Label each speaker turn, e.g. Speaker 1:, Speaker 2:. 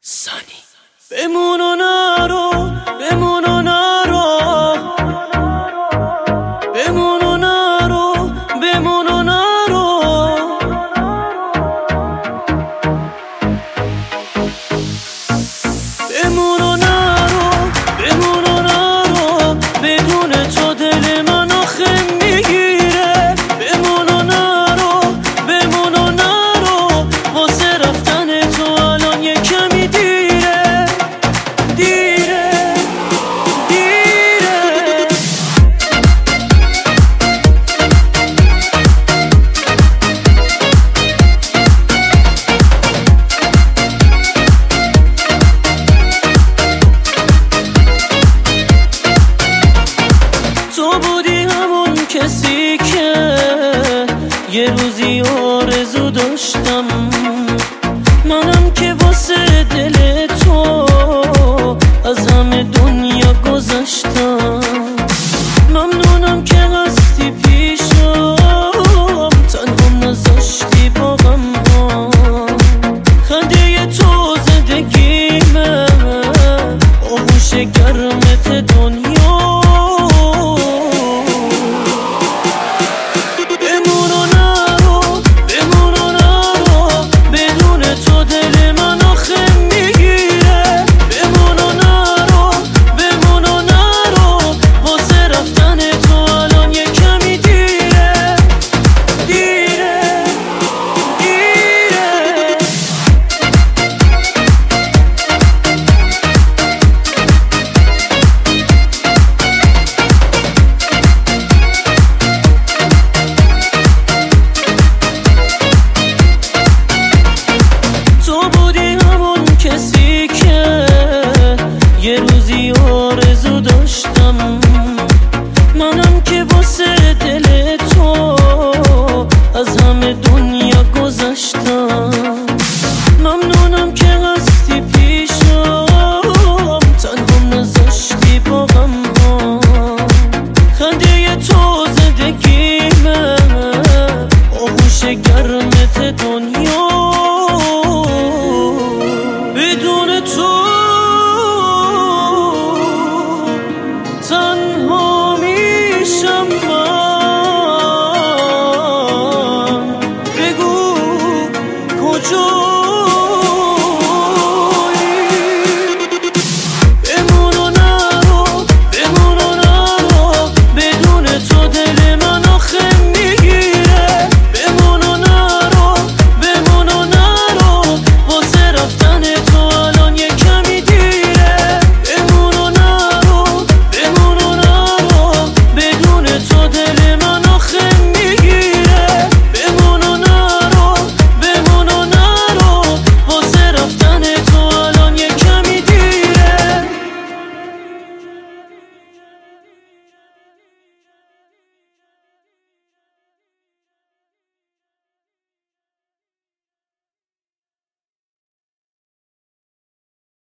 Speaker 1: سانی بمون و نرو، بمون و نرو، بمون و نرو، بمون و نرو، بمون و نرو، بمون و نرو، بدون تو دل من آخه میگیره. بمون و نرو، بمون و نرو، واسه رفتن تو الان یه کمی دیره، دیره، دیره. تو بودی همون کسی که یه روزی آرزو داشتم، منم که واسه دل تو از همه دنیا گذشتم. ممنونم که هستی پیشم، تنهام نذاشتی با غم ها. خنده تو زندگیمه، آغوش گرمت دنیا.